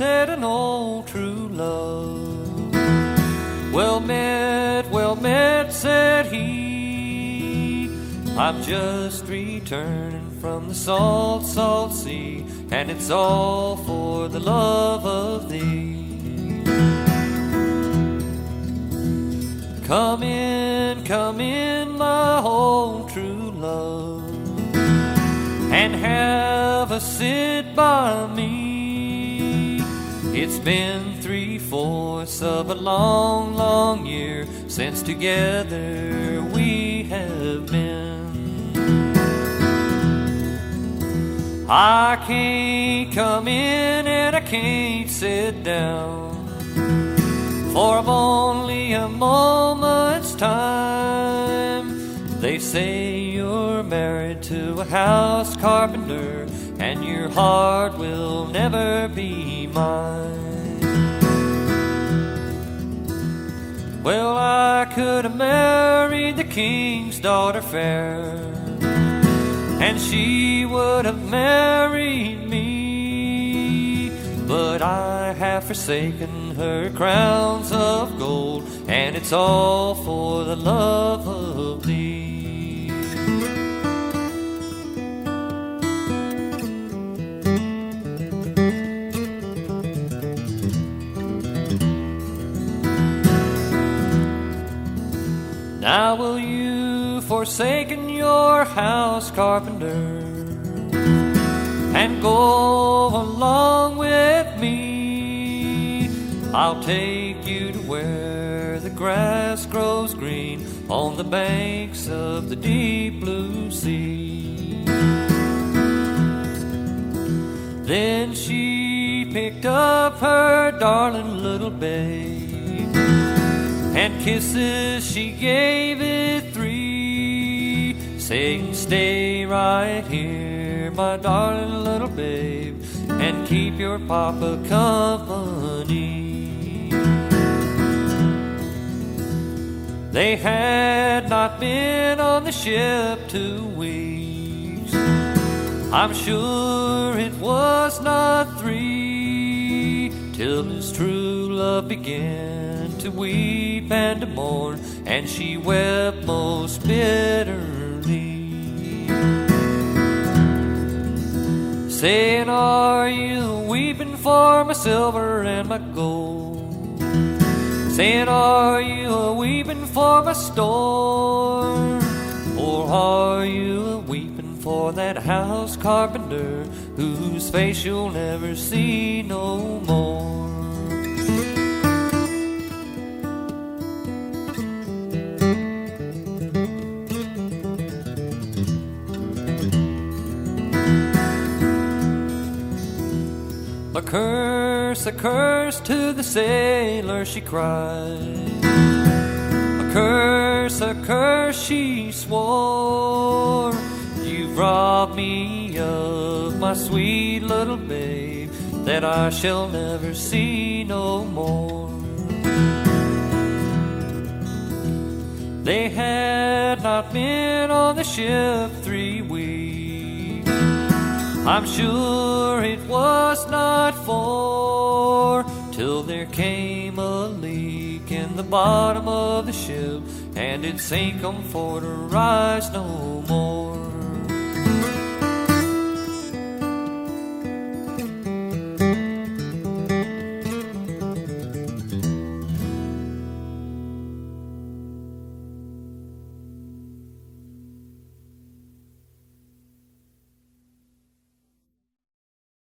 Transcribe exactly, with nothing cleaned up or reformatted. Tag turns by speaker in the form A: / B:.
A: said an old true love. Well met, well met, said he. I'm just returning from the salt, salt sea, and it's all for the love of thee. Come in, come in, my old true love, and have a sit by me. It's been three-fourths of a long, long year since together we have been. I can't come in and I can't sit down, for I've only a moment's time. They say you're married to a house carpenter, and your heart will never be mine. Well, I could have married the king's daughter fair, and she would have married me, but I have forsaken her crowns of gold, and it's all for the love of thee. Now will you forsaken your house carpenter and go along with me? I'll take you to where the grass grows green on the banks of the deep blue sea. Then she picked up her darling little babe, and kisses she gave it three, saying, stay right here, my darling little babe, and keep your papa company. They had not been on the ship two weeks, I'm sure it was not three, till his true love began to weep and to mourn, and she wept most bitterly, saying, are you weeping for my silver and my gold? Saying, are you weeping for my store? Or are you weeping for that house carpenter whose face you'll never see no more? A curse, a curse to the sailor, she cried. A curse, a curse, she swore. You've robbed me of my sweet little babe that I shall never see no more. They had not been on the ship three weeks, I'm sure it was not four, till there came a leak in the bottom of the ship, and it sank 'em for to rise no more.